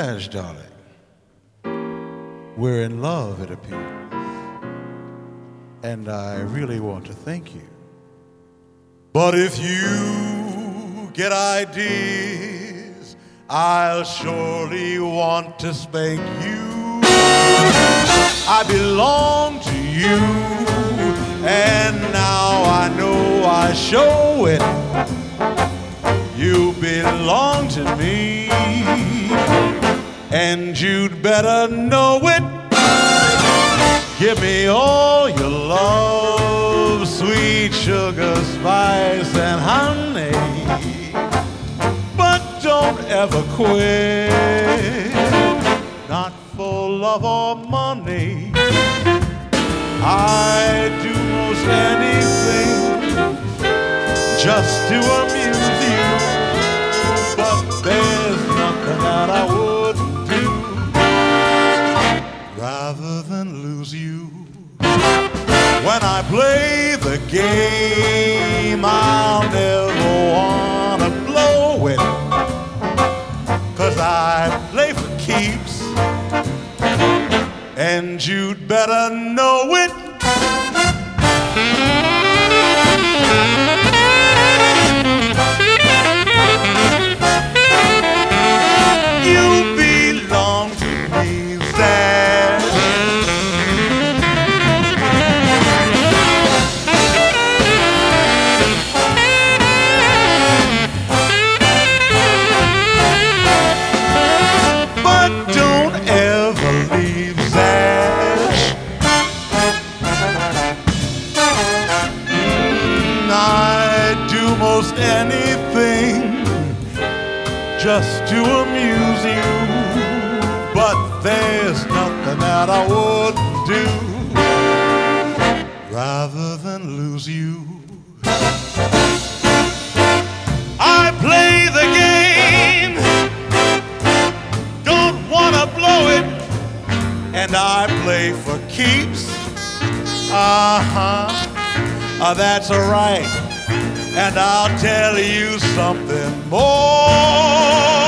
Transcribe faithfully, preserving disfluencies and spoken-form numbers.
Yes, darling. We're in love, it appears. And I really want to thank you. But if you get ideas, I'll surely want to spank you. I belong to you, and now I know I show it. You belong to me, and you'd better know it. Give me all your love, sweet sugar, spice, and honey. But don't ever quit, not for love or money. I'd do most anything just to amuse you, but there's nothing that I wouldn't do rather than lose you. When I play the game, I'll never wanna blow it, 'cause I play for keeps, and you'd better know it. You belong to me, Zach. But don't ever leave, Zach. Mm, I'd do most anything just to amuse you, but there's nothing that I wouldn't do rather than lose you. I play the game, don't wanna blow it, and I play for keeps. Uh-huh, uh, that's right. And I'll tell you something more.